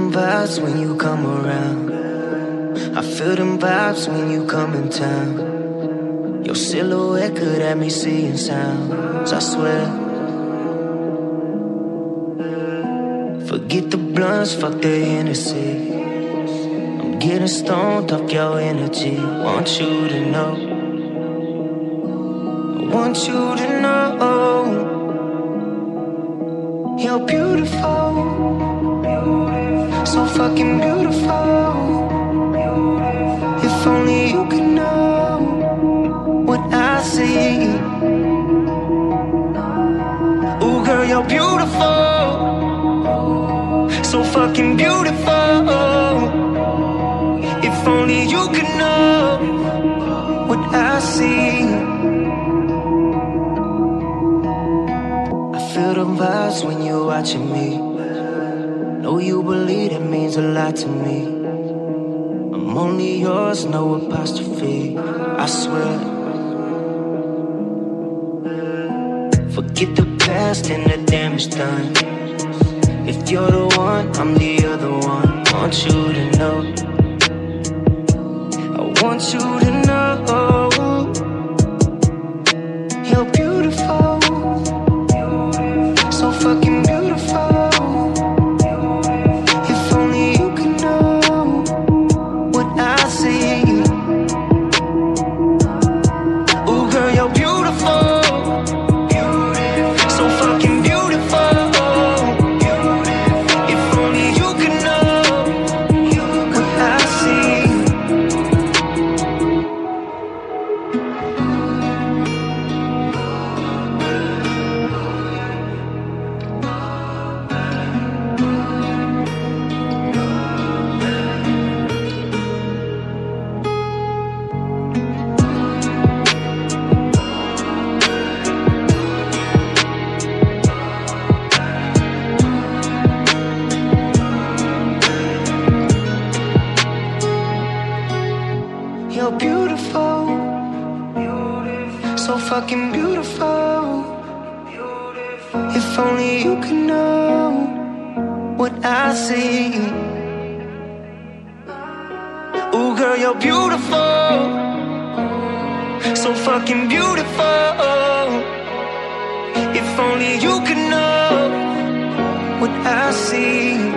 them vibes when you come around. I feel them vibes when you come in town. Your silhouette could have me seeing sounds, I swear. Forget the blunts, fuck the Hennessy. I'm getting stoned off your energy. Want you to know, I want you to know, you're beautiful, so fucking beautiful. If only you could know what I see. Ooh, girl, you're beautiful, so fucking beautiful. If only you could know what I see. I feel the vibes when you're watching me. Know you believe it means a lot to me. I'm only yours, no apostrophe, I swear. Forget the past and the damage done. If you're the one, I'm the other one. Want you to know, I want you to know, you're beautiful, so fucking beautiful. If only you could know what I see. Ooh, girl, you're beautiful, so fucking beautiful. If only you could know what I see. You're beautiful, so fucking beautiful. If only you could know what I see. Ooh, girl, you're beautiful, so fucking beautiful. If only you could know what I see.